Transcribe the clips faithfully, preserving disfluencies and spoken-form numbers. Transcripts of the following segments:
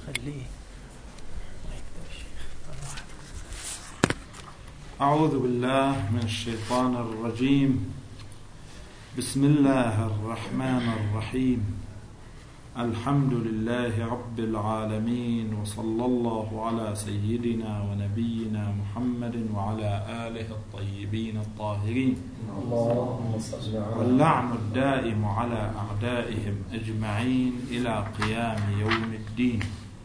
خليه. أعوذ بالله من الشيطان الرجيم. بسم الله الرحمن الرحيم. الحمد لله رب العالمين، وصلى الله على سيدنا ونبينا محمد وعلى آله الطيبين الطاهرين، واللعن الدائم على أعدائهم أجمعين إلى قيام يوم الدين.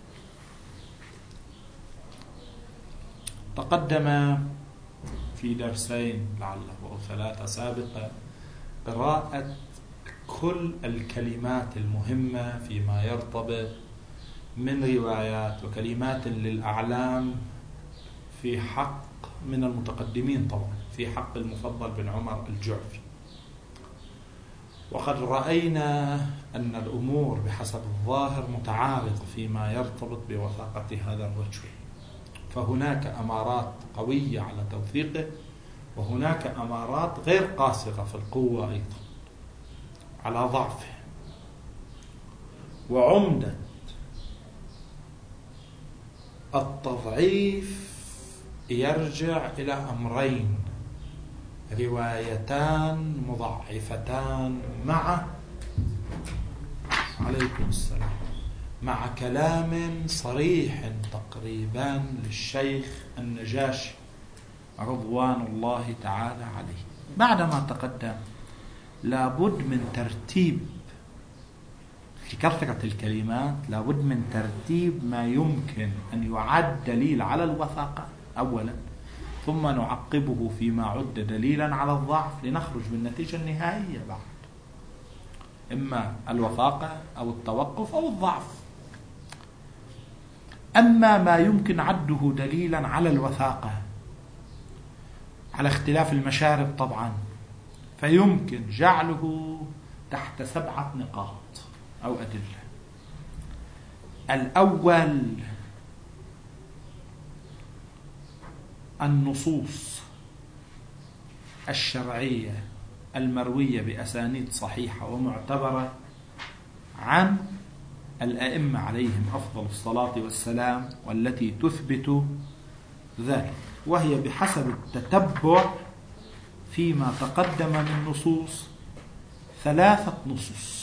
تقدم في درسين لعله أو ثلاثة سابقة قراءة كل الكلمات المهمة فيما يرتبط من روايات وكلمات للأعلام في حق من المتقدمين، طبعا في حق المفضل بن عمر الجعفي. وقد رأينا أن الأمور بحسب الظاهر متعارضة فيما يرتبط بوثاقة هذا الرجل، فهناك أمارات قوية على توثيقه، وهناك أمارات غير قاصرة في القوة أيضا على ضعفه. وعمدة التضعيف يرجع إلى أمرين: روايتان مضعفتان مع عليكم السلام مع كلام صريح تقريبا للشيخ النجاشي رضوان الله تعالى عليه. بعدما تقدم لابد من ترتيب في كثرة الكلمات، لابد من ترتيب ما يمكن أن يعد دليل على الوثاقة أولا، ثم نعقبه فيما عد دليلا على الضعف لنخرج بالنتيجة النهائية بعد، إما الوثاقة أو التوقف أو الضعف. أما ما يمكن عده دليلا على الوثاقة على اختلاف المشارب طبعا، فيمكن جعله تحت سبعة نقاط أو أدلة. الأول النصوص الشرعية المروية بأسانيد صحيحة ومعتبرة عن الأئمة عليهم أفضل الصلاة والسلام، والتي تثبت ذلك، وهي بحسب التتبع فيما تقدم من نصوص ثلاثة نصوص.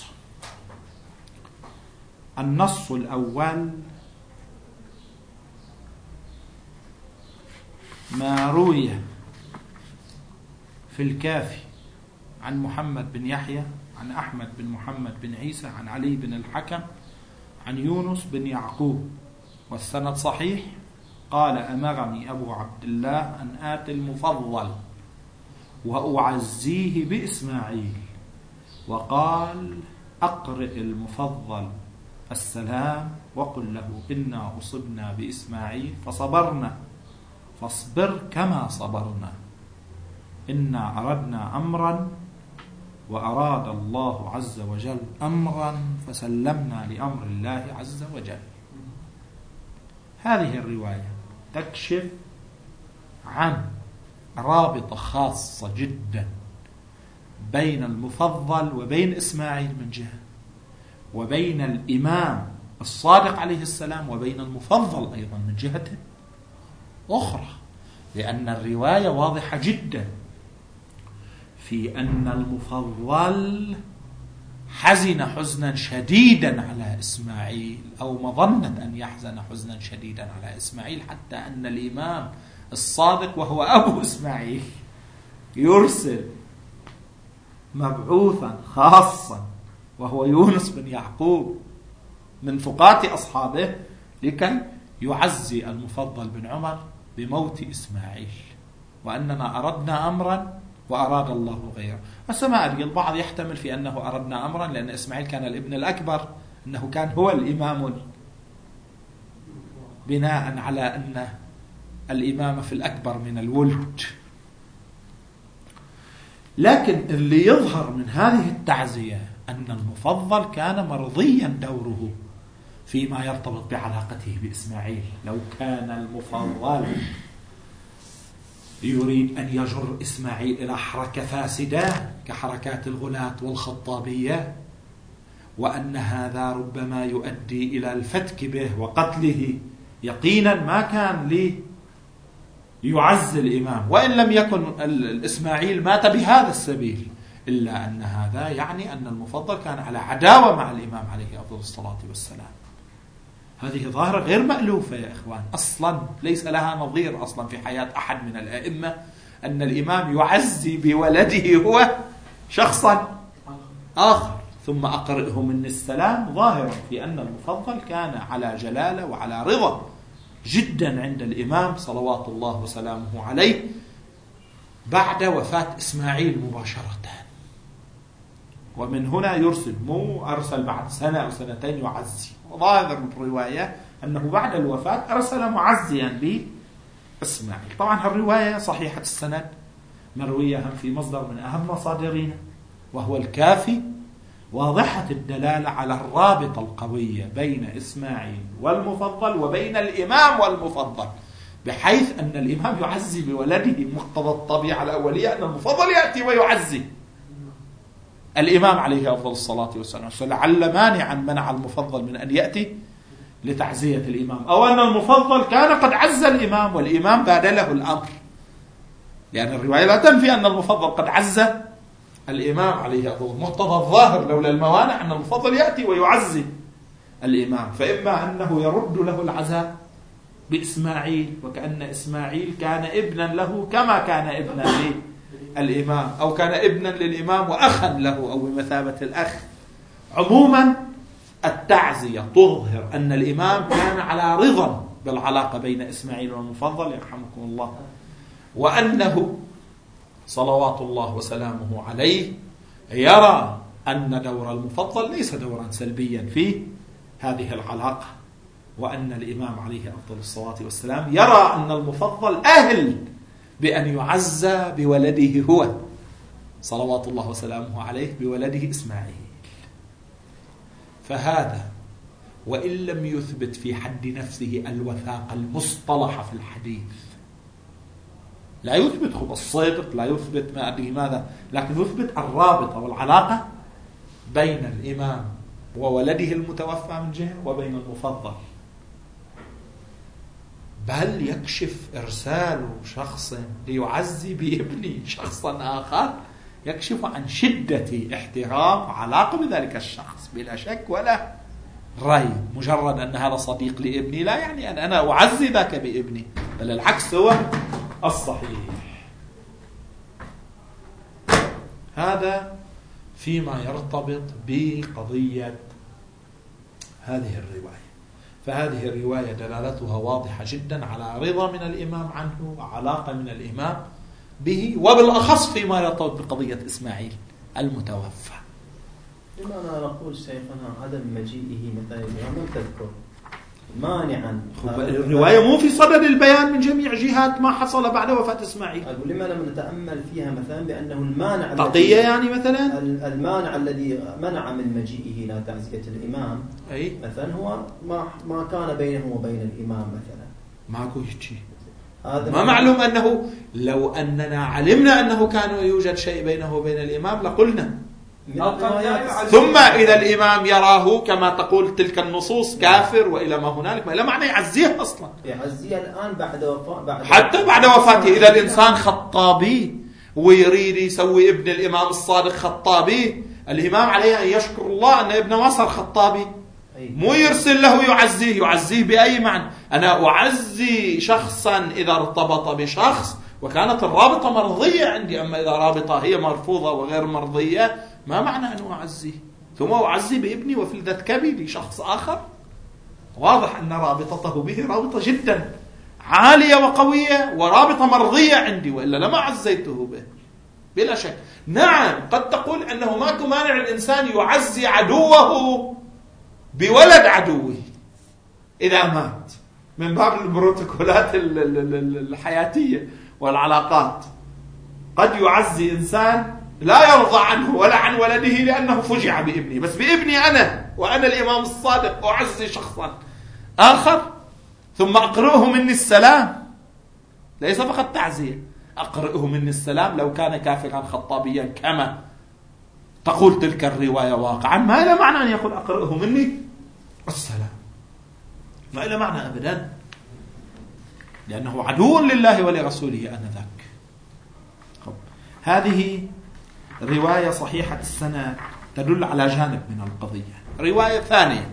النص الأول ما روي في الكافي عن محمد بن يحيى عن أحمد بن محمد بن عيسى عن علي بن الحكم عن يونس بن يعقوب، والسند صحيح. قال: أمرني أبو عبد الله أن آتي المفضل وأعزيه بإسماعيل، وقال: أقرئ المفضل السلام وقل له إنا أصبنا بإسماعيل فصبرنا، فاصبر كما صبرنا، إنا أردنا أمرا وأراد الله عز وجل أمرا فسلمنا لأمر الله عز وجل. هذه الرواية تكشف عن رابطة خاصة جدا بين المفضل وبين إسماعيل من جهة، وبين الإمام الصادق عليه السلام وبين المفضل أيضا من جهة أخرى، لأن الرواية واضحة جدا في أن المفضل حزن حزنا شديدا على إسماعيل، أو مظنة أن يحزن حزنا شديدا على إسماعيل، حتى أن الإمام الصادق وهو أبو إسماعيل يرسل مبعوثا خاصا وهو يونس بن يعقوب من فقاة أصحابه لكي يعزي المفضل بن عمر بموت إسماعيل، وأننا أردنا أمرا وأراد الله غيره. ما أدري، البعض يحتمل في أنه أردنا أمرا لأن إسماعيل كان الابن الأكبر، أنه كان هو الإمام بناء على أن الإمام في الأكبر من الولد. لكن اللي يظهر من هذه التعزية أن المفضل كان مرضيا دوره فيما يرتبط بعلاقته بإسماعيل. لو كان المفضل يريد أن يجر إسماعيل إلى حركة فاسدة كحركات الغلاة والخطابية، وأن هذا ربما يؤدي إلى الفتك به وقتله يقينا ما كان لي يعز الإمام، وإن لم يكن الإسماعيل مات بهذا السبيل، إلا أن هذا يعني أن المفضل كان على عداوة مع الإمام عليه أفضل الصلاة والسلام. هذه ظاهرة غير مألوفة يا إخوان، أصلا ليس لها نظير أصلا في حياة أحد من الأئمة أن الإمام يعزي بولده هو شخصا آخر. ثم أقرئه من السلام ظاهرا في أن المفضل كان على جلالة وعلى رضا جدا عند الإمام صلوات الله وسلامه عليه بعد وفاة إسماعيل مباشرة. ومن هنا يرسل، مو أرسل بعد سنة أو سنتين يعزي. ظاهر الرواية أنه بعد الوفاة أرسل معزيا بإسماعيل. طبعا هالرواية صحيحة السند، مروية في مصدر من أهم مصادرنا وهو الكافي، واضحة الدلالة على الرابطة القوية بين إسماعيل والمفضل وبين الإمام والمفضل، بحيث أن الإمام يعزي بولده مقتضى الطبيعة الأولية أن المفضل يأتي ويعزي الإمام عليه أفضل الصلاة والسلام. فلعل مانعا منع المفضل من أن يأتي لتعزية الإمام، أو أن المفضل كان قد عز الإمام والإمام بادله الأمر، لأن الرواية لا تنفي أن المفضل قد عز الإمام عليه أفضل. مقتضى الظاهر لولا الموانع أن المفضل يأتي ويعزي الإمام، فإما أنه يرد له العزاء بإسماعيل وكأن إسماعيل كان ابنا له كما كان ابنا للإمام، أو كان ابنا للإمام وأخا له أو بمثابة الأخ. عموما التعزية تظهر أن الإمام كان على رضا بالعلاقة بين إسماعيل والمفضل يرحمكم الله، وأنه صلوات الله وسلامه عليه يرى أن دور المفضل ليس دورا سلبيا في هذه العلاقة، وأن الإمام عليه أفضل الصلاة والسلام يرى أن المفضل أهل بأن يعزى بولده هو صلوات الله وسلامه عليه بولده إسماعيل. فهذا وإن لم يثبت في حد نفسه الوثاقة المصطلحة في الحديث، لا يثبت خب الصدق، لا يثبت ما أدري ماذا، لكن يثبت الرابطة والعلاقة بين الإمام وولده المتوفى من جهة وبين المفضل. بل يكشف إرسال شخص ليعزي بابن شخصا آخر يكشف عن شدة احترام علاقة بذلك الشخص بلا شك ولا ريب. مجرد أن هذا صديق لابني لا يعني أن أنا أعزي ذاك بابني، بل العكس هو الصحيح. هذا فيما يرتبط بقضية هذه الرواية. فهذه الرواية دلالتها واضحة جدا على رضا من الإمام عنه وعلاقة من الإمام به، وبالأخص فيما يرتبط بقضية إسماعيل المتوفى. لماذا نقول شيخنا عدم مجيئه مثلا لم تذكر مانعا؟ الرواية مو في صدد البيان من جميع جهات ما حصل بعد وفاة إسماعيل. أقول لما لم نتأمل فيها مثلا بأنه المانع تقية يعني مثلا المانع الذي منع من مجيئه إلى تعزية الإمام أي مثلا هو ما ما كان بينه وبين الإمام مثلا ماكو شيء. ما معلوم أنه لو أننا علمنا أنه كان يوجد شيء بينه وبين الإمام لقلنا. ثم إذا الإمام يراه كما تقول تلك النصوص كافر وإلى ما هنالك، ما لا معنى يعزيه أصلا، يعزيه الآن بعد وفاة بعد حتى بعد وفاته. إذا الإنسان خطابي ويريد يسوي ابن الإمام الصادق خطابي، الإمام عليه أن يشكر الله أن ابن مصر خطابي، مو يرسل له يعزيه. يعزيه بأي معنى؟ أنا أعزي شخصا إذا ارتبط بشخص وكانت الرابطة مرضية عندي، أما إذا رابطة هي مرفوضة وغير مرضية ما معنى أن أعزيه؟ ثم أعزي بابني وفلذة كبي لشخص آخر. واضح أن رابطته به رابطة جدا عالية وقوية ورابطة مرضية عندي، وإلا لما عزيته به بلا شك. نعم قد تقول أنه ماكو مانع الإنسان يعزي عدوه بولد عدوه إذا مات، من باب البروتوكولات الحياتية والعلاقات. قد يعزي إنسان لا يرضى عنه ولا عن ولده لأنه فجع بابني، بس بابني أنا وأنا الإمام الصادق أعزي شخصا آخر ثم أقرئه مني السلام. ليس فقط تعزية، أقرئه مني السلام لو كان كافرا خطابيا كما تقول تلك الرواية واقعا ما إلى معنى أن يقول أقرئه مني السلام، ما إلى معنى أبدا، لأنه عدو لله ولرسوله آنذاك. هذه رواية صحيحة السند تدل على جانب من القضية. رواية ثانية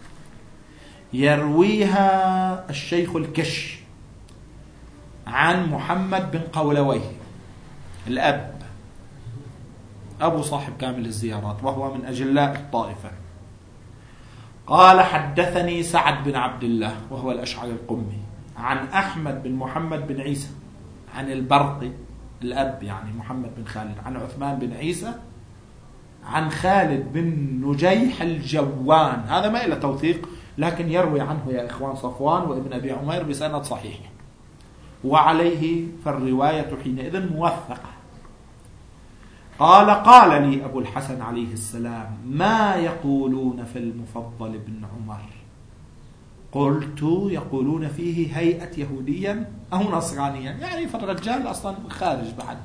يرويها الشيخ الكشي عن محمد بن قولويه الأب، أبو صاحب كامل الزيارات وهو من أجلاء الطائفة. قال حدثني سعد بن عبد الله وهو الأشعري القمي عن أحمد بن محمد بن عيسى عن البرقي الأب يعني محمد بن خالد عن عثمان بن عيسى عن خالد بن نجيح الجوان. هذا ما إلى توثيق، لكن يروي عنه يا إخوان صفوان وابن أبي عمير بسند صحيح، وعليه فالرواية حينئذ موثقة. قال قال لي أبو الحسن عليه السلام ما يقولون في المفضل بن عمر؟ قلت يقولون فيه هيئة يهوديا أو نصرانيا، يعني فالرجال أصلا خارج بعد،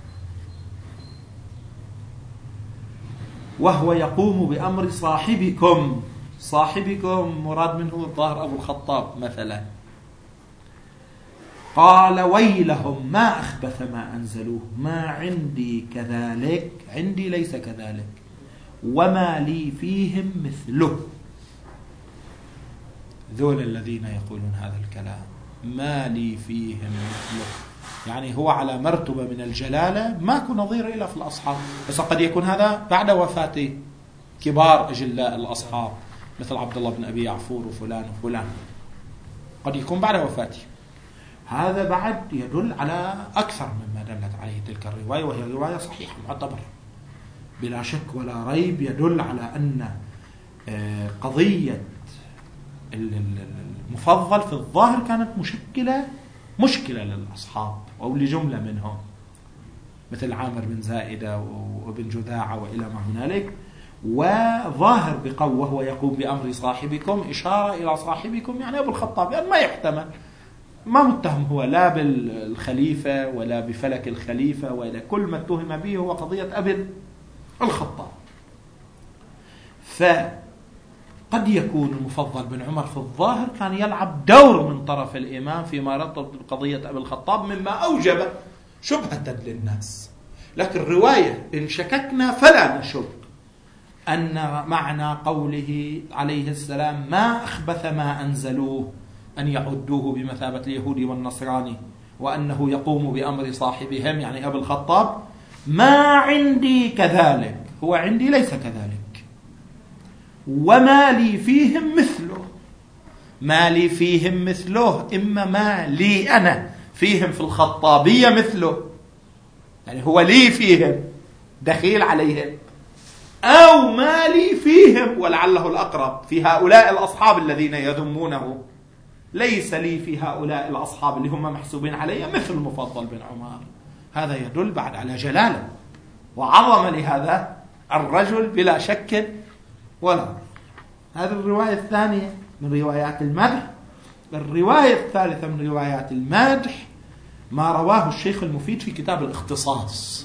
وهو يقوم بأمر صاحبكم. صاحبكم مراد منه الظاهر أبو الخطاب مثلا. قال ويلهم ما أخبث ما أنزلوه، ما عندي كذلك، عندي ليس كذلك، وما لي فيهم مثله. ذول الذين يقولون هذا الكلام ما لي فيهم مثله، يعني هو على مرتبة من الجلالة ماكو نظير إلا في الأصحاب. بس قد يكون هذا بعد وفاة كبار أجلاء الأصحاب مثل عبد الله بن أبي يعفور وفلان وفلان، قد يكون بعد وفاته. هذا بعد يدل على أكثر مما دلت عليه تلك الرواية، وهي رواية صحيحة معتبرة بلا شك ولا ريب، يدل على أن قضية المفضل في الظاهر كانت مشكلة مشكلة للأصحاب أو لجملة منهم مثل عامر بن زائدة وابن جذاعة وإلى ما هنالك. وظاهر بقوة وهو يقوم بأمر صاحبكم إشارة إلى صاحبكم يعني أبو الخطاب، يعني ما يحتمل، ما متهم هو لا بالخليفة ولا بفلك الخليفة، ولا كل ما اتهم به هو قضية أبي الخطاب. فقد يكون المفضل بن عمر في الظاهر كان يلعب دور من طرف الإمام فيما رتبط بقضية أبي الخطاب مما أوجب شبهة للناس. لكن الرواية إن شككنا فلا نشك أن معنى قوله عليه السلام ما أخبث ما أنزلوه أن يعدوه بمثابة اليهودي والنصراني، وأنه يقوم بأمر صاحبهم يعني أبي الخطاب. ما عندي كذلك، هو عندي ليس كذلك، وما لي فيهم مثله. ما لي فيهم مثله إما ما لي أنا فيهم في الخطابية مثله، يعني هو لي فيهم دخيل عليهم، أو ما لي فيهم ولعله الأقرب في هؤلاء الأصحاب الذين يذمونه، ليس لي في هؤلاء الأصحاب اللي هم محسوبين علي مثل المفضل بن عمر. هذا يدل بعد على جلاله وعظمة لهذا الرجل بلا شك ولا. هذه الرواية الثانية من روايات المدح. الرواية الثالثة من روايات المدح ما رواه الشيخ المفيد في كتاب الاختصاص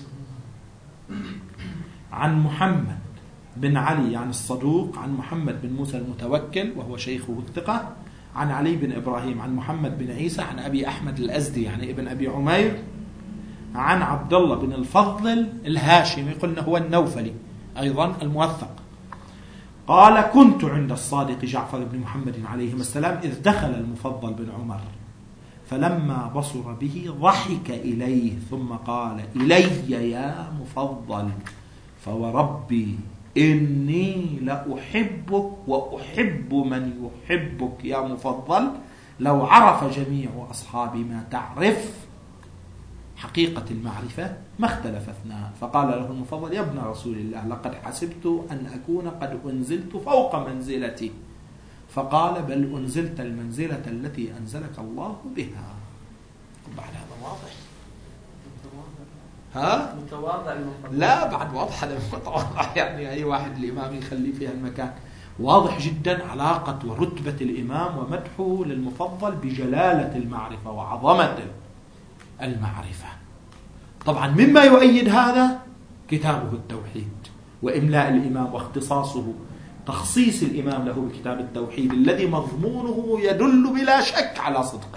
عن محمد بن علي عن الصدوق عن محمد بن موسى المتوكل وهو شيخه الثقة عن علي بن إبراهيم عن محمد بن عيسى عن أبي أحمد الأزدي يعني ابن أبي عمير عن عبد الله بن الفضل الهاشمي قلنا هو النوفلي أيضا الموثق. قال كنت عند الصادق جعفر بن محمد عليهما السلام إذ دخل المفضل بن عمر فلما بصر به ضحك إليه ثم قال إلي يا مفضل فوربي إني لأحبك وأحب من يحبك يا مفضل لو عرف جميع أصحابي ما تعرف حقيقة المعرفة ما اختلف اثنان. فقال له المفضل يا ابن رسول الله لقد حسبت أن أكون قد أنزلت فوق منزلتي. فقال بل أنزلت المنزلة التي أنزلك الله بها. بعد هذا واضح ها؟ متواضع لا بعد واضح هذا متواضع يعني أي واحد الإمام يخلي فيها المكان. واضح جدا علاقة ورتبة الإمام ومدحه للمفضل بجلالة المعرفة وعظمة المعرفة. طبعا مما يؤيد هذا كتابه التوحيد وإملاء الإمام واختصاصه، تخصيص الإمام له بكتاب التوحيد الذي مضمونه يدل بلا شك على صدقه،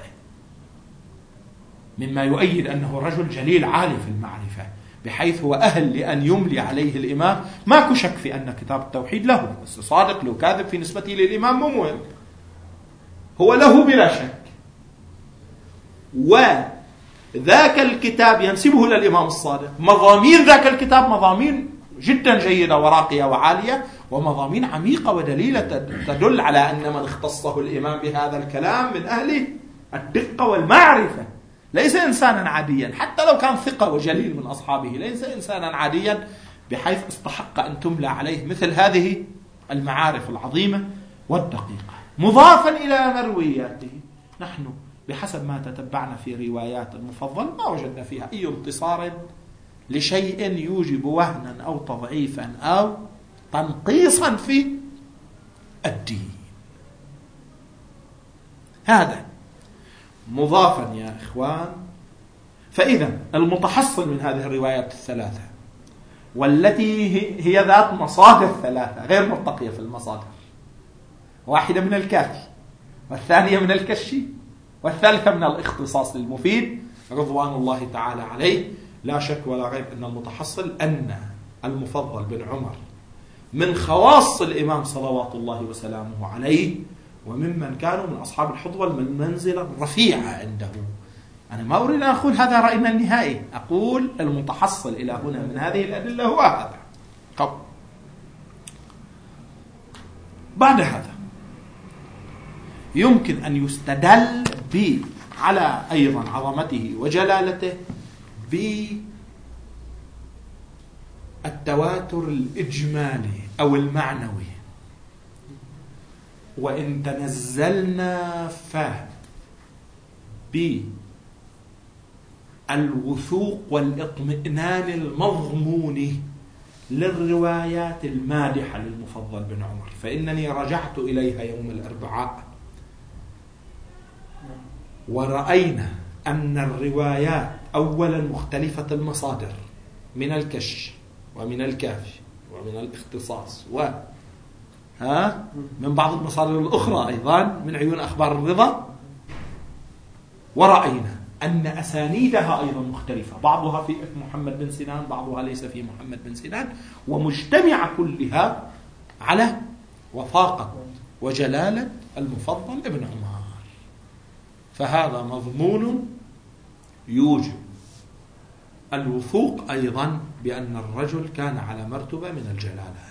مما يؤيد أنه رجل جليل عالي في المعرفة بحيث هو أهل لأن يملي عليه الإمام. ماكو شك في أن كتاب التوحيد له، بس صادق لو كاذب في نسبته للإمام مو مهم، هو له بلا شك. وذاك الكتاب ينسبه للإمام الصادق، مضامين ذاك الكتاب مضامين جدا جيدة وراقية وعالية، ومضامين عميقة ودليلة تدل على أن من اختصه الإمام بهذا الكلام من أهل الدقة والمعرفة، ليس إنسانا عاديا، حتى لو كان ثقة وجليل من أصحابه، ليس إنسانا عاديا بحيث استحق أن تملى عليه مثل هذه المعارف العظيمة والدقيقة. مضافا إلى مروياته، نحن بحسب ما تتبعنا في روايات المفضل ما وجدنا فيها أي انتصار لشيء يوجب وهنا أو تضعيفا أو تنقيصا في الدين. هذا مضافا يا إخوان. فإذا المتحصل من هذه الروايات الثلاثة، والتي هي ذات مصادر ثلاثة غير مرتقية في المصادر، واحدة من الكافي، والثانية من الكشي، والثالثة من الاختصاص للمفيد رضوان الله تعالى عليه، لا شك ولا ريب أن المتحصل أن المفضل بن عمر من خواص الإمام صلوات الله وسلامه عليه، وممن كانوا من أصحاب الحظوة من المنزلة الرفيعة عنده. أنا ما أريد أن أقول هذا رأينا النهائي، أقول المتحصل إلى هنا من هذه الأدلة هو هذا. طب بعد هذا يمكن أن يستدل ب على أيضا عظمته وجلالته بالتواتر الإجمالي أو المعنوي، وإن تنزلنا فهم بالوثوق والإطمئنان المضمون للروايات المادحة للمفضل بن عمر، فإنني رجعت إليها يوم الأربعاء ورأينا أن الروايات أولا مختلفة المصادر من الكشف ومن الكافي ومن الاختصاص و ها من بعض المصادر الأخرى أيضا من عيون أخبار الرضا، ورأينا أن أسانيدها أيضا مختلفة، بعضها في محمد بن سنان، بعضها ليس في محمد بن سنان، ومجتمعة كلها على وثاقة وجلالة المفضل ابن عمر. فهذا مضمون يوجب الوثوق أيضا بأن الرجل كان على مرتبة من الجلالة.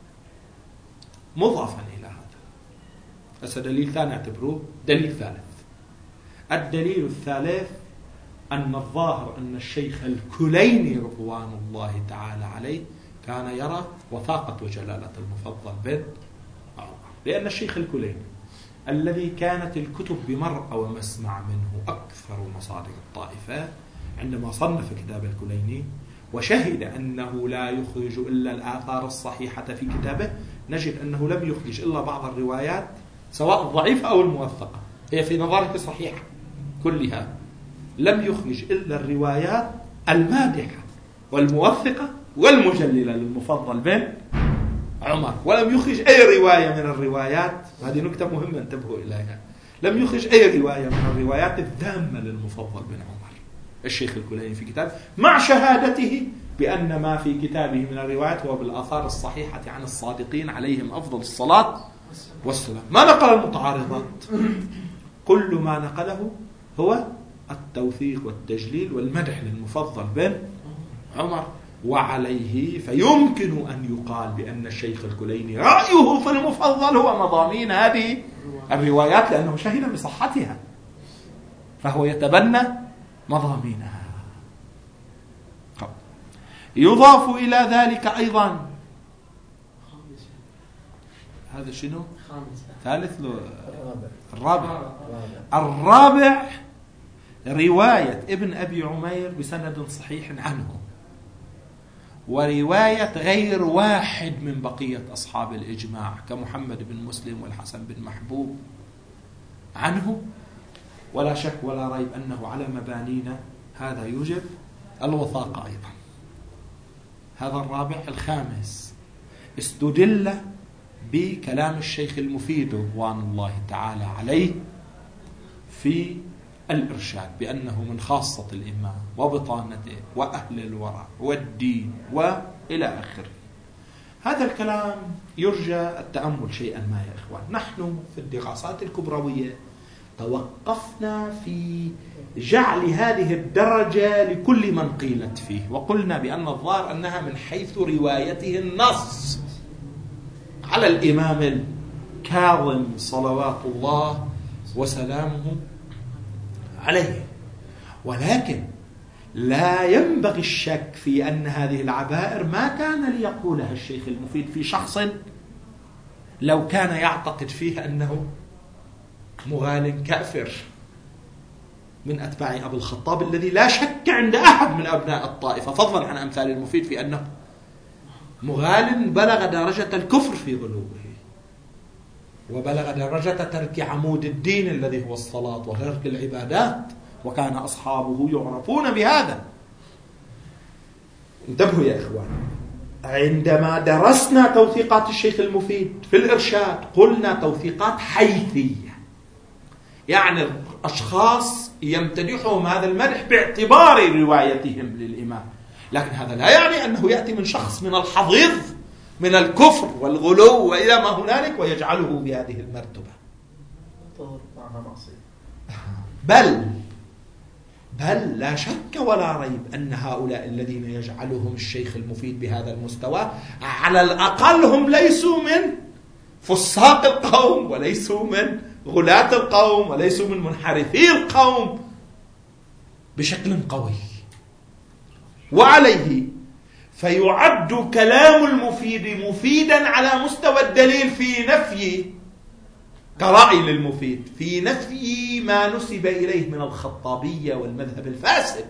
مضافا إلى هذا هذا دليل ثاني اعتبروه دليل ثالث. الدليل الثالث أن الظاهر أن الشيخ الكليني رضوان الله تعالى عليه كان يرى وثاقة وجلالة المفضل بن عمر، لأن الشيخ الكليني الذي كانت الكتب بمرأى ومسمع منه أكثر مصادر الطائفة، عندما صنف كتاب الكليني وشهد أنه لا يخرج إلا الآثار الصحيحة في كتابه، نجد أنه لم يخرج إلا بعض الروايات سواء الضعيفة أو الموثقة، هي في نظرك صحيحة كلها، لم يخرج إلا الروايات المادحة والموثقة والمجللة للمفضل بن عمر، ولم يخرج أي رواية من الروايات، وهذه نكتة مهمة انتبهوا إليها، لم يخرج أي رواية من الروايات الذامة للمفضل بن عمر الشيخ الكليني في كتاب، مع شهادته بأن ما في كتابه من الروايات هو بالآثار الصحيحة عن الصادقين عليهم أفضل الصلاة والسلام. ما نقل المتعارضات، كل ما نقله هو التوثيق والتجليل والمدح للمفضل بن عمر، وعليه فيمكن أن يقال بأن الشيخ الكليني رأيه في المفضل هو مضامين هذه الروايات، لأنه شهد بصحتها فهو يتبنى مضامينها. يضاف إلى ذلك أيضا هذا شنو؟ ثالث له الرابع. الرابع رواية ابن أبي عمير بسند صحيح عنه، ورواية غير واحد من بقية أصحاب الإجماع كمحمد بن مسلم والحسن بن محبوب عنه، ولا شك ولا ريب أنه على مبانينا هذا يوجب الوثاقة أيضا. هذا الرابع. الخامس استدل بكلام الشيخ المفيد رضوان الله تعالى عليه في الإرشاد بأنه من خاصة الإمام وبطانته وأهل الورع والدين وإلى آخره. هذا الكلام يرجى التأمل شيئا ما يا إخوان. نحن في الدراسات الكبروية توقفنا في جعل هذه الدرجة لكل من قيلت فيه، وقلنا بأن الظاهر أنها من حيث روايته النص على الإمام الكاظم صلوات الله وسلامه عليه. ولكن لا ينبغي الشك في أن هذه العبائر ما كان ليقولها الشيخ المفيد في شخص لو كان يعتقد فيه أنه مغال كافر من أتباع أبي الخطاب الذي لا شك عند أحد من أبناء الطائفة فضلا عن أمثال المفيد في أنه مغال بلغ درجة الكفر في غلوه، وبلغ درجة ترك عمود الدين الذي هو الصلاة وترك العبادات، وكان أصحابه يعرفون بهذا. انتبهوا يا إخوان، عندما درسنا توثيقات الشيخ المفيد في الإرشاد قلنا توثيقات حيثية، يعني الأشخاص يمتدحهم هذا المدح باعتبار روايتهم للإمام، لكن هذا لا يعني أنه يأتي من شخص من الحضيض من الكفر والغلو وإلى ما هنالك ويجعله بهذه المرتبة. بل بل لا شك ولا ريب أن هؤلاء الذين يجعلهم الشيخ المفيد بهذا المستوى على الأقل هم ليسوا من فساق القوم، وليسوا من غلاة القوم، وليسوا من منحرفي القوم بشكل قوي. وعليه فيعد كلام المفيد مفيدا على مستوى الدليل في نفي كرأي للمفيد في نفي ما نسب إليه من الخطابية والمذهب الفاسد،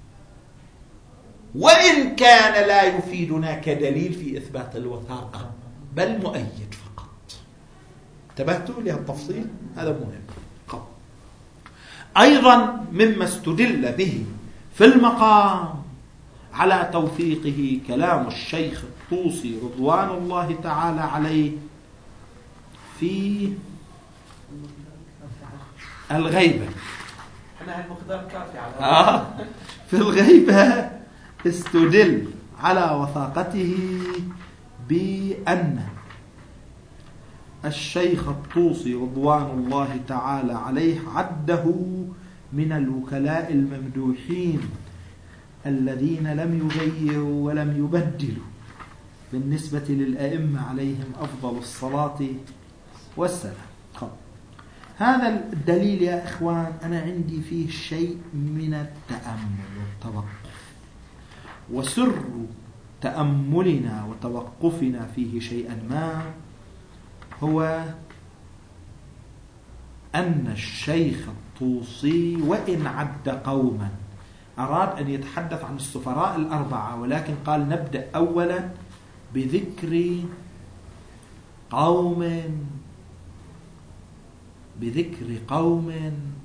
وإن كان لا يفيدنا كدليل في إثبات الوثاقة بل مؤيد فقط. انتبهتوا لهالتفصيل؟ هذا مهم. أيضا مما استدل به في المقام على توثيقه كلام الشيخ الطوسي رضوان الله تعالى عليه في الغيبة. آه في الغيبة استدل على وثاقته بأن الشيخ الطوسي رضوان الله تعالى عليه عده من الوكلاء الممدوحين الذين لم يغيروا ولم يبدلوا بالنسبة للأئمة عليهم أفضل الصلاة والسلام. هذا الدليل يا إخوان أنا عندي فيه شيء من التأمل والتوقف، وسر تأملنا وتوقفنا فيه شيئا ما هو أن الشيخ الطوسي وإن عد قوما أراد أن يتحدث عن السفراء الأربعة، ولكن قال نبدأ أولا بذكر قوم بذكر قوم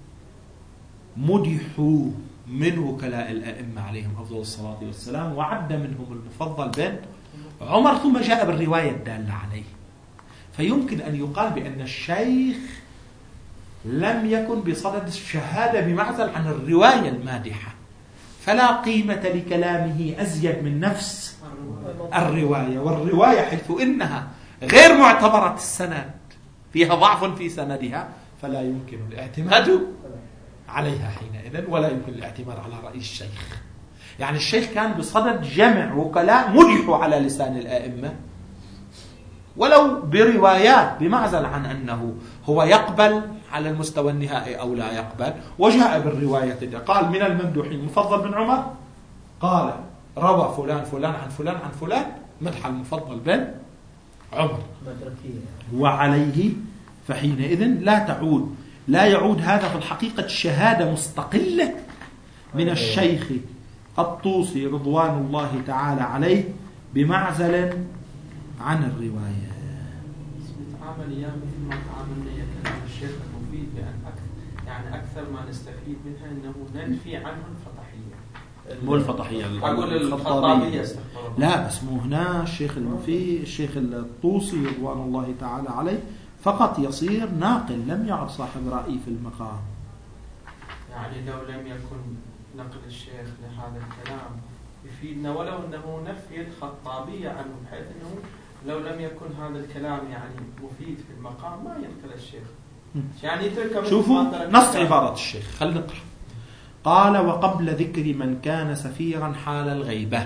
مدحوا من وكلاء الأئمة عليهم أفضل الصلاة والسلام، وعد منهم المفضل بن عمر، ثم جاء بالرواية الدالة عليه. فيمكن أن يقال بأن الشيخ لم يكن بصدد الشهادة بمعزل عن الرواية المادحة، فلا قيمة لكلامه أزيد من نفس الرواية. والرواية حيث إنها غير معتبرة السند فيها ضعف في سندها فلا يمكن الاعتماد عليها حينئذ، ولا يمكن الاعتماد على رأي الشيخ. يعني الشيخ كان بصدد جمع وكلاء مدحوا على لسان الآئمة ولو بروايات بمعزل عن أنه هو يقبل على المستوى النهائي أو لا يقبل، وجاء بالرواية قال من الممدوحين مفضل بن عمر، قال روى فلان فلان عن فلان عن فلان مدح المفضل بن عمر. وعليه فحينئذ لا تعود لا يعود هذا في الحقيقة شهادة مستقلة من الشيخ الطوسي رضوان الله تعالى عليه بمعزل عن الرواية. نتعامل اياه مثل ما تعاملنا يا كلام الشيخ المفيد، بأن أكثر يعني أكثر ما نستفيد منها أنه ننفي عنه الفضحية، مو الفطحية، أقول الخطابية. لا بس مو هنا الشيخ المفيد الشيخ الطوسي رضوان الله تعالى عليه فقط يصير ناقل، لم يعد صاحب رأي في المقام. يعني لو لم يكن نقل الشيخ لهذا الكلام يفيدنا ولو أنه نفي الخطابية عنه، بحيث أنه لو لم يكن هذا الكلام يعني مفيد في المقام ما ينقل الشيخ. يعني شوفوا نص عبارة الشيخ، خلينا نقرأ. قال: وقبل ذكر من كان سفيرا حال الغيبة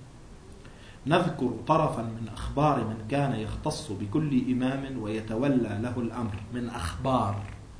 نذكر طرفا من أخبار من كان يختص بكل إمام ويتولى له الأمر. من أخبار،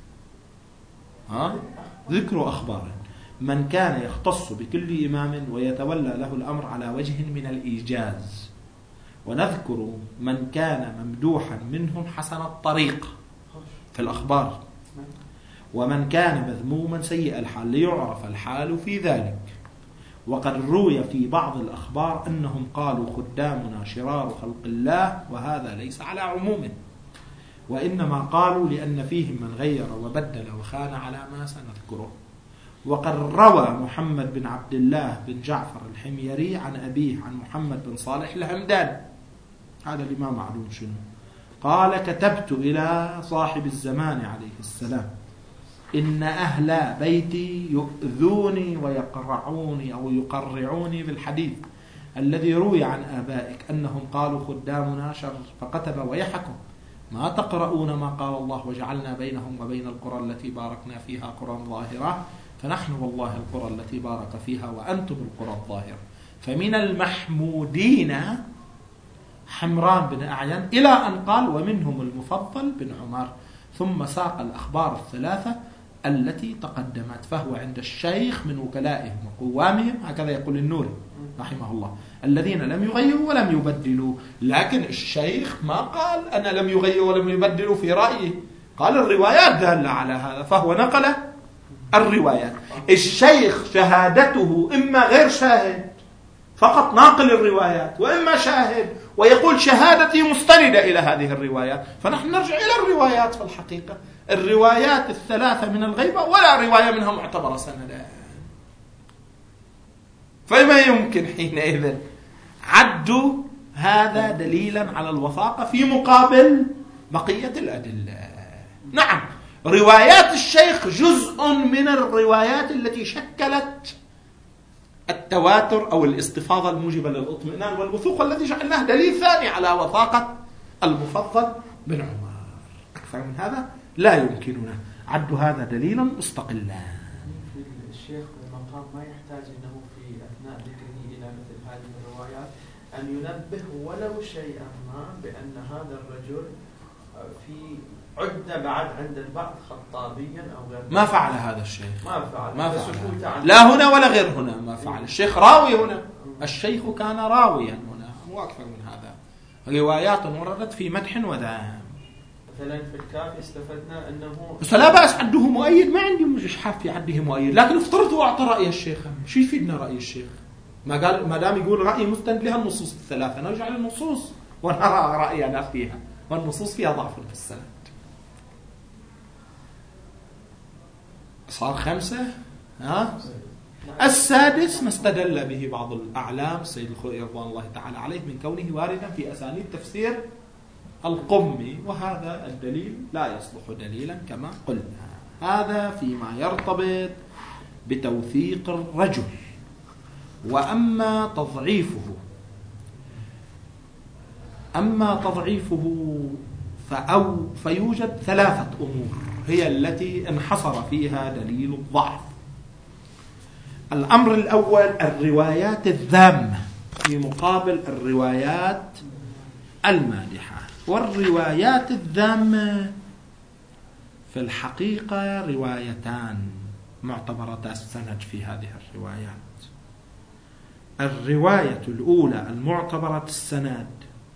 ها؟ ذكر أخبار من كان يختص بكل إمام ويتولى له الأمر على وجه من الإيجاز، ونذكر من كان ممدوحا منهم حسن الطريق في الأخبار، ومن كان مذموما سيء الحال ليعرف الحال في ذلك. وقد روي في بعض الأخبار أنهم قالوا خدامنا شرار خلق الله، وهذا ليس على عمومه، وإنما قالوا لأن فيهم من غير وبدل وخان على ما سنذكره. وقد روى محمد بن عبد الله بن جعفر الحميري عن أبيه عن محمد بن صالح الهمدان، هذا الإمام معلوم شنو، قال: كتبت إلى صاحب الزمان عليه السلام إن أهل بيتي يؤذوني ويقرعوني أو يقرعوني بالحديث الذي روي عن آبائك أنهم قالوا خدامنا شر، فكتب: ويحكم ما تقرؤون ما قال الله وجعلنا بينهم وبين القرى التي باركنا فيها قرى ظاهرة، فنحن والله القرى التي بارك فيها وأنتم القرى الظاهرة. فمن المحمودين حمران بن أعين إلى أن قال: ومنهم المفضل بن عمر، ثم ساق الأخبار الثلاثة التي تقدمت. فهو عند الشيخ من وكلائهم وقوامهم، هكذا يقول النوري رحمه الله، الذين لم يغيروا ولم يبدلوا. لكن الشيخ ما قال أنا لم يغيروا ولم يبدلوا في رأيه، قال الروايات دالة على هذا، فهو نقل الروايات. الشيخ شهادته إما غير شاهد فقط ناقل الروايات، وإما شاهد ويقول شهادتي مستندة إلى هذه الروايات. فنحن نرجع إلى الروايات. في الحقيقة الروايات الثلاثة من الغيبة ولا رواية منها معتبرة سندا، فما يمكن حينئذ عد هذا دليلا على الوثاقة في مقابل بقية الأدلة. نعم، روايات الشيخ جزء من الروايات التي شكلت التواتر أو الاستفاضة الموجبة للإطمئنان والوثوق، الذي جعلناه دليل ثاني على وثاقة المفضل بن عمر. أكثر من هذا لا يمكننا عد هذا دليلا مستقلا. الشيخ المقام ما يحتاج أنه في أثناء ذكره إلى مثل هذه الروايات أن ينبه ولو شيئا ما بأن هذا الرجل في عدة بعد عند البعض خطابيا أو غير. ما فعل هذا الشيخ، ما فعل, ما فعل. لا هنا ولا غير هنا ما فعل. الشيخ راوي هنا، الشيخ كان راويا هنا، مو أكثر من هذا. روايات وردت في مدح وذم. مثلا في الكافي استفدنا أنه بس لا بأس عده مؤيد، ما عندي مش حاف في عده مؤيد، لكن افترضوا أعطى رأي الشيخ، شو يفيدنا رأي الشيخ؟ ما قال ما دام يقول رأي مستند لها النصوص الثلاثة، نرجع للنصوص ونرى رأينا فيها، والنصوص فيها ضعف في السند. صار خمسة. ها؟ السادس ما استدل به بعض الأعلام السيد الخوئي رضوان الله تعالى عليه من كونه واردا في أسانيد تفسير القمي، وهذا الدليل لا يصلح دليلا كما قلنا. هذا فيما يرتبط بتوثيق الرجل. وأما تضعيفه أما تضعيفه فأو فيوجد ثلاثة أمور هي التي انحصر فيها دليل الضعف. الأمر الأول الروايات الذامة في مقابل الروايات المادحة. والروايات الذامة في الحقيقة روايتان معتبرتا السند في هذه الروايات. الرواية الأولى المعتبرة السند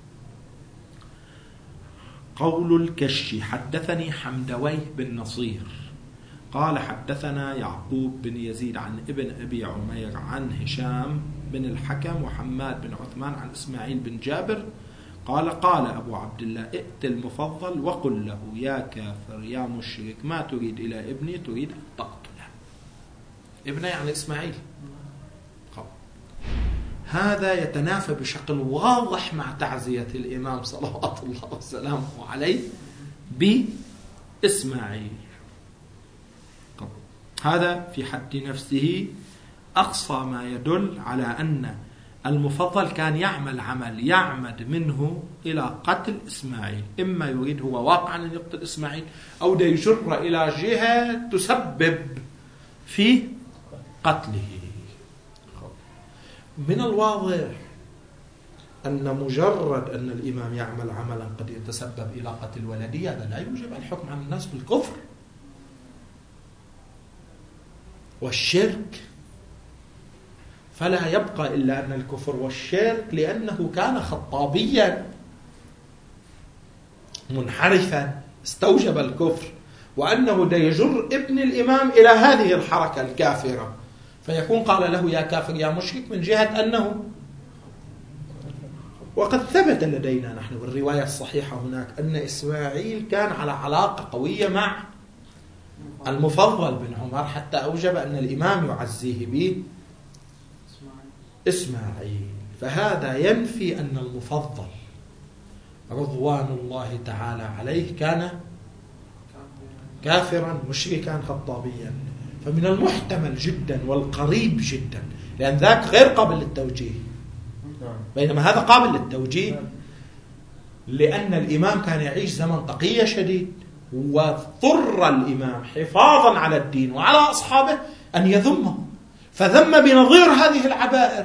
قول الكشي: حدثني حمدويه بن نصير قال حدثنا يعقوب بن يزيد عن ابن أبي عمير عن هشام بن الحكم وحماد بن عثمان عن إسماعيل بن جابر قال قال أبو عبد الله: ائت المفضل وقل له يا كافر يا مشرك ما تريد إلى ابني تريد أن تقتله. ابنه يعني إسماعيل. خلاص. هذا يتنافى بشكل واضح مع تعزية الإمام صلوات الله وسلامه عليه بإسماعيل. هذا في حد نفسه أقصى ما يدل على أن المفضل كان يعمل عمل يعمد منه إلى قتل إسماعيل، إما يريد هو واقعا أن يقتل إسماعيل أو ده يجر إلى جهة تسبب في قتله. من الواضح أن مجرد أن الإمام يعمل عملا قد يتسبب إلى قتل ولده هذا لا يوجب الحكم على الناس بالكفر والشرك، فلا يبقى إلا أن الكفر والشرك لأنه كان خطابيا منحرفا استوجب الكفر، وأنه دا يجر ابن الإمام إلى هذه الحركة الكافرة، فيكون قال له يا كافر يا مشرك من جهة أنه. وقد ثبت لدينا نحن بالرواية الصحيحة هناك أن إسماعيل كان على علاقة قوية مع المفضل بن عمر حتى أوجب أن الإمام يعزيه به إسماعيل، فهذا ينفي أن المفضل رضوان الله تعالى عليه كان كافرا مشركا خطابيا. فمن المحتمل جدا والقريب جدا، لأن ذاك غير قابل للتوجيه بينما هذا قابل للتوجيه، لأن الإمام كان يعيش زمن تقية شديد، واضطر الإمام حفاظا على الدين وعلى أصحابه أن يذمه، فذم بنظير هذه العبائر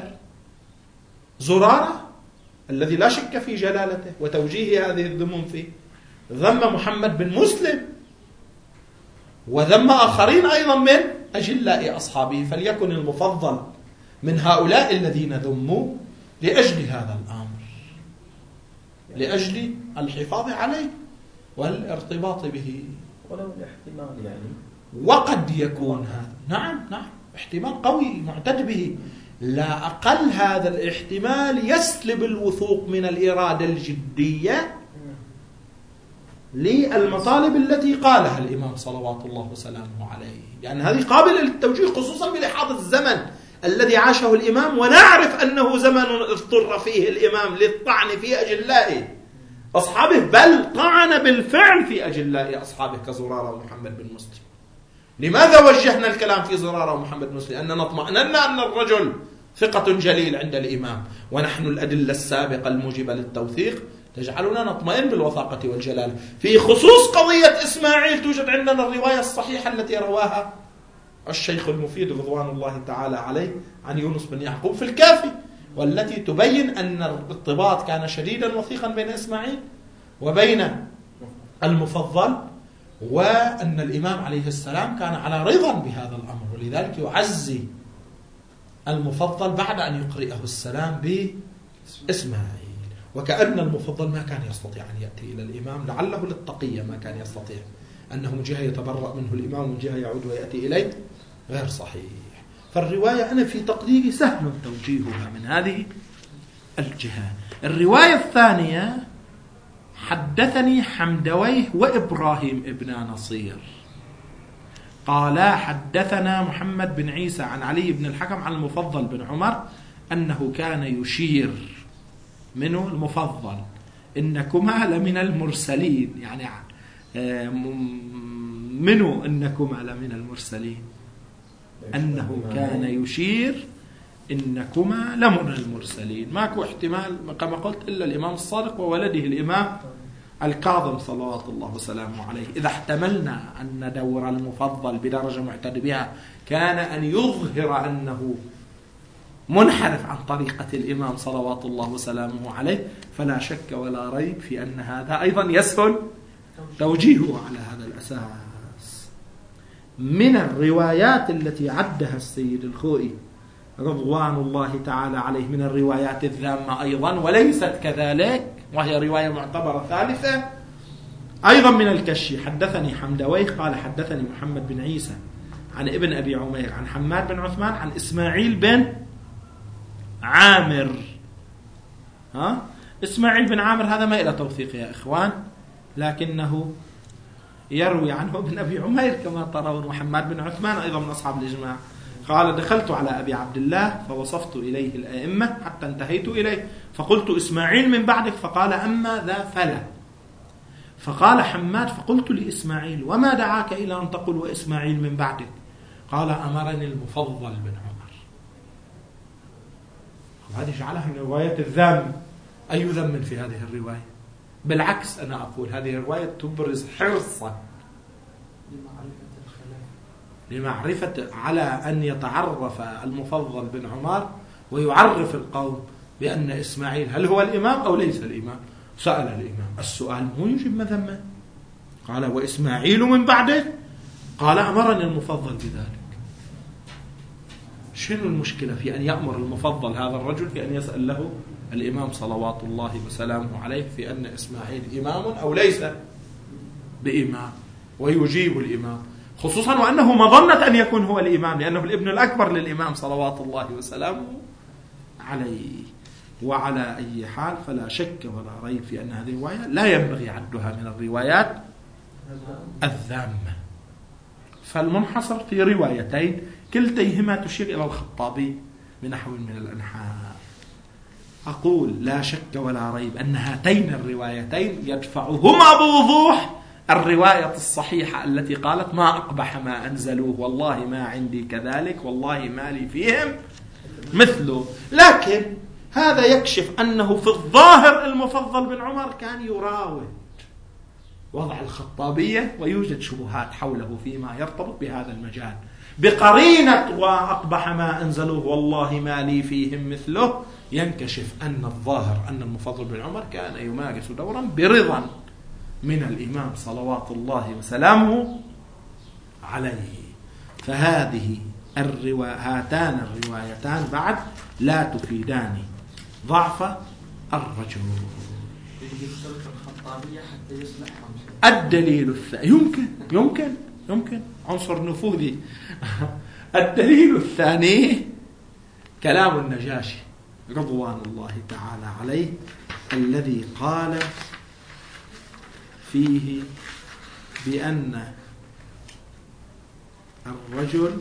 زرارة الذي لا شك في جلالته وتوجيه هذه الذموم فيه، ذم محمد بن مسلم وذم آخرين أيضا من أجلاء أصحابه، فليكن المفضل من هؤلاء الذين ذموا لأجل هذا الأمر، لأجل الحفاظ عليه والارتباط به، ولو الاحتمال يعني. وقد يكون هذا نعم نعم احتمال قوي معتد به، لا أقل هذا الاحتمال يسلب الوثوق من الإرادة الجدية للمطالب التي قالها الإمام صلوات الله وسلامه عليه، لأن يعني هذه قابلة للتوجيه خصوصا بلحاظ الزمن الذي عاشه الإمام، ونعرف أنه زمن اضطر فيه الإمام للطعن في أجلاء أصحابه، بل طعن بالفعل في أجلاء أصحابه كزرارة ومحمد بن مسلم. لماذا وجهنا الكلام في زرارة ومحمد بن مسلم؟ أننا اطمأننا أن الرجل ثقة جليل عند الإمام، ونحن الأدلة السابقة الموجبة للتوثيق تجعلنا نطمئن بالوثاقة والجلالة. في خصوص قضية إسماعيل توجد عندنا الرواية الصحيحة التي رواها الشيخ المفيد رضوان الله تعالى عليه عن يونس بن يعقوب في الكافي، والتي تبين أن الارتباط كان شديدا وثيقا بين إسماعيل وبين المفضل، وأن الإمام عليه السلام كان على رضا بهذا الأمر، ولذلك يعزي المفضل بعد أن يقرئه السلام بإسماعيل، وكأن المفضل ما كان يستطيع أن يأتي إلى الإمام، لعله للتقية ما كان يستطيع، أنه من جهة يتبرأ منه الإمام ومن جهة يعود ويأتي إليه غير صحيح. فالرواية أنا في تقديري سهل توجيهها من هذه الجهة. الرواية الثانية حدثني حمدويه وإبراهيم ابن نصير قالا حدثنا محمد بن عيسى عن علي بن الحكم عن المفضل بن عمر أنه كان يشير منه المفضل إنكما لمن المرسلين، يعني منه إنكما لمن المرسلين، أنه كان يشير إنكما لمن المرسلين. ماكو احتمال كما قلت إلا الإمام الصادق وولده الإمام الكاظم صلوات الله وسلامه عليه. إذا احتملنا أن دور المفضل بدرجة معتد بها كان أن يظهر أنه منحرف عن طريقة الإمام صلوات الله وسلامه عليه، فلا شك ولا ريب في أن هذا أيضا يسهل توجيهه على هذا الأساس. من الروايات التي عدها السيد الخوئي رضوان الله تعالى عليه من الروايات الذامة أيضا وليست كذلك، وهي رواية معتبرة ثالثة أيضا من الكشي، حدثني حمدويه قال حدثني محمد بن عيسى عن ابن أبي عمير عن حماد بن عثمان عن إسماعيل بن عامر. ها؟ إسماعيل بن عامر هذا ما إلى توثيق يا إخوان، لكنه يروي عنه ابن أبي عمير كما ترون، وحماد بن عثمان أيضا من أصحاب الإجماع. قال دخلت على أبي عبد الله فوصفت إليه الأئمة حتى انتهيت إليه فقلت إسماعيل من بعدك فقال أما ذا فلا. فقال حماد فقلت لإسماعيل وما دعاك إلى أن تقول وإسماعيل من بعدك؟ قال أمرني المفضل بن عمر. وهذه جعلها من رواية الذم. أي ذم في هذه الرواية؟ بالعكس أنا أقول هذه الرواية تبرز حرصا لمعرفة على أن يتعرف المفضل بن عمر ويعرف القوم بأن إسماعيل هل هو الإمام أو ليس الإمام. سأل الإمام السؤال مو يجب مذمة. قال وإسماعيل من بعده؟ قال أمرني المفضل بذلك. شنو المشكلة في أن يأمر المفضل هذا الرجل في أن يسأل له الإمام صلوات الله وسلامه عليه في أن إسماعيل إمام أو ليس بإمام ويجيب الإمام، خصوصا وأنه مظنة أن يكون هو الإمام لأنه الابن الأكبر للإمام صلوات الله وسلامه عليه. وعلى أي حال فلا شك ولا ريب في أن هذه الرواية لا ينبغي عدها من الروايات الذامة. فالمنحصر في روايتين كلتيهما تشير إلى الخطابي بنحو من الأنحاء. أقول لا شك ولا ريب أن هاتين الروايتين يدفعهما بوضوح الرواية الصحيحة التي قالت ما أقبح ما أنزلوه والله ما عندي كذلك والله ما لي فيهم مثله. لكن هذا يكشف أنه في الظاهر المفضل بن عمر كان يراود وضع الخطابية ويوجد شبهات حوله فيما يرتبط بهذا المجال بقرينة وأقبح ما أنزلوه والله ما لي فيهم مثله. ينكشف أن الظاهر أن المفضل بن عمر كان يمارس دورا برضا من الإمام صلوات الله وسلامه عليه. فهذه الروا... هاتان الروايتان بعد لا تفيدان ضعف الرجل. الدليل الثاني يمكن يمكن يمكن عنصر نفوذي. الدليل الثاني كلام النجاشي رضوان الله تعالى عليه الذي قال فيه بأن الرجل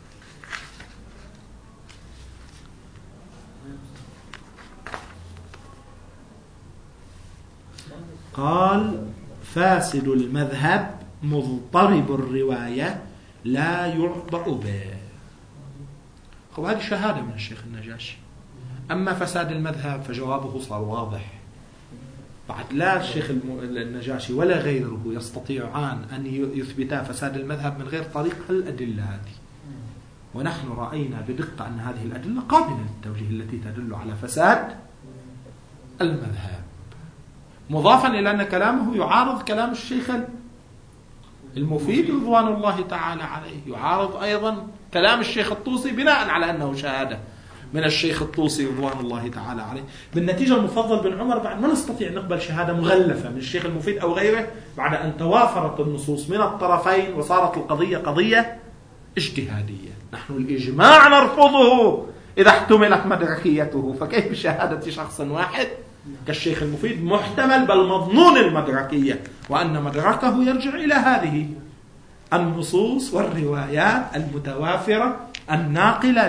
قال فاسد المذهب مضطرب الرواية لا يعبأ به. وهذه شهادة من الشيخ النجاشي. أما فساد المذهب فجوابه صار واضح. بعد لا الشيخ النجاشي ولا غيره يستطيعان أن يثبتا فساد المذهب من غير طريق الأدلة هذه. ونحن رأينا بدقة أن هذه الأدلة قابلة للتوجيه التي تدل على فساد المذهب، مضافا إلى أن كلامه يعارض كلام الشيخ المفيد رضوان الله تعالى عليه، يعارض أيضا كلام الشيخ الطوسي بناء على أنه شهادة من الشيخ الطوسي رضوان الله تعالى عليه. بالنتيجة المفضل بن عمر بعد ما نستطيع نقبل شهادة مغلفة من الشيخ المفيد أو غيره بعد أن توافرت النصوص من الطرفين وصارت القضية قضية اجتهادية. نحن الإجماع نرفضه إذا احتملت مدركيته، فكيف شهادة شخص واحد كالشيخ المفيد محتمل بل مظنون المدركية، وأن مدركه يرجع إلى هذه النصوص والروايات المتوافرة الناقلة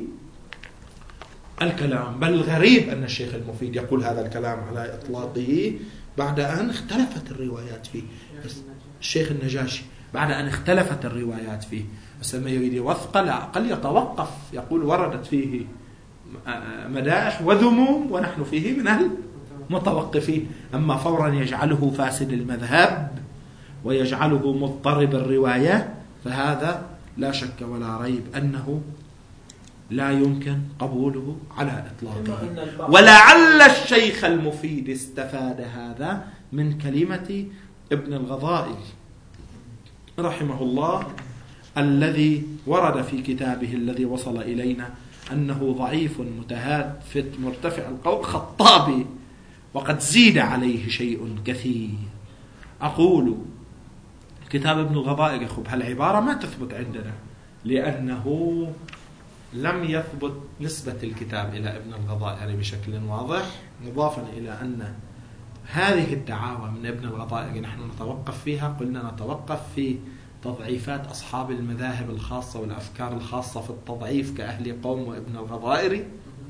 للكلام. بل غريب أن الشيخ المفيد يقول هذا الكلام على إطلاقه بعد أن اختلفت الروايات فيه. الشيخ النجاشي بعد أن اختلفت الروايات فيه بس ما يريد يوثق لا أقل يتوقف، يقول وردت فيه مدائح وذموم ونحن فيه من المتوقفين. أما فورا يجعله فاسد المذهب ويجعله مضطرب الرواية فهذا لا شك ولا ريب أنه لا يمكن قبوله على إطلاقه. ولعل الشيخ المفيد استفاد هذا من كلمة ابن الغضائي رحمه الله الذي ورد في كتابه الذي وصل إلينا أنه ضعيف متهافت مرتفع القول خطابي وقد زيد عليه شيء كثير. أقول كتاب ابن الغضائر يخب هالعبارة ما تثبت عندنا لأنه لم يثبت نسبة الكتاب إلى ابن الغضائر بشكل واضح، مضافا إلى أن هذه الدعاوى من ابن الغضائر نحن نتوقف فيها. قلنا نتوقف في تضعيفات أصحاب المذاهب الخاصة والأفكار الخاصة في التضعيف كأهل قوم وابن الغضائري.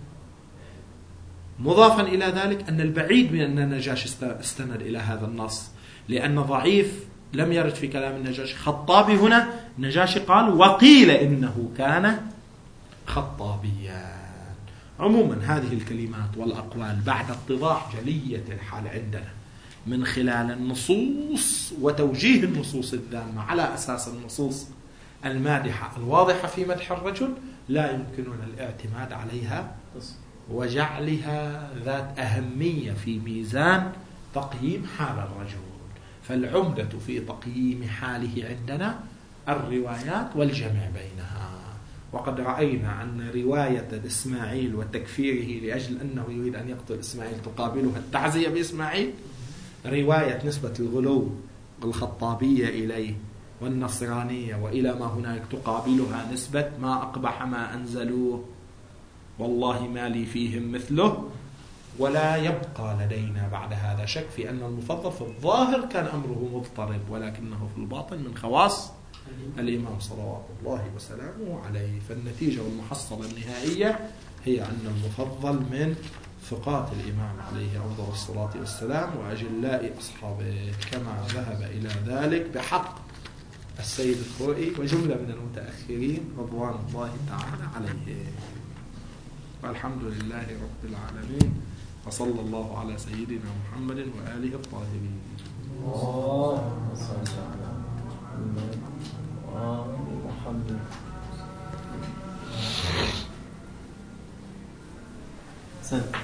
مضافا إلى ذلك أن البعيد من أن النجاشي استند إلى هذا النص، لأن ضعيف لم يرد في كلام النجاشي. خطابي هنا النجاشي قال وقيل إنه كان خطابيا. عموما هذه الكلمات والأقوال بعد اتضاح جلية الحال عندنا من خلال النصوص وتوجيه النصوص الذامة على أساس النصوص المادحة الواضحة في مدح الرجل، لا يمكننا الاعتماد عليها وجعلها ذات أهمية في ميزان تقييم حال الرجل. فالعمدة في تقييم حاله عندنا الروايات والجمع بينها. وقد رأينا أن رواية إسماعيل وتكفيره لأجل أنه يريد أن يقتل إسماعيل تقابلها التعزية بإسماعيل، رواية نسبة الغلو الخطابية إليه والنصرانية وإلى ما هناك تقابلها نسبة ما أقبح ما أنزلوه والله ما لي فيهم مثله. ولا يبقى لدينا بعد هذا شك في أن المفضل في الظاهر كان أمره مضطرب، ولكنه في الباطن من خواص الإمام صلوات الله وسلامه عليه. فالنتيجة والمحصلة النهائية هي أن المفضل من ثقات الإمام عليه أفضل الصلاة والسلام وأجلاء أصحابه، كما ذهب إلى ذلك بحق السيد الخوئي وجملة من المتأخرين رضوان الله تعالى عليه. والحمد لله رب العالمين، وصلى الله على سيدنا محمد وآله الطاهرين. اللهم صل على محمد وآل محمد. سنة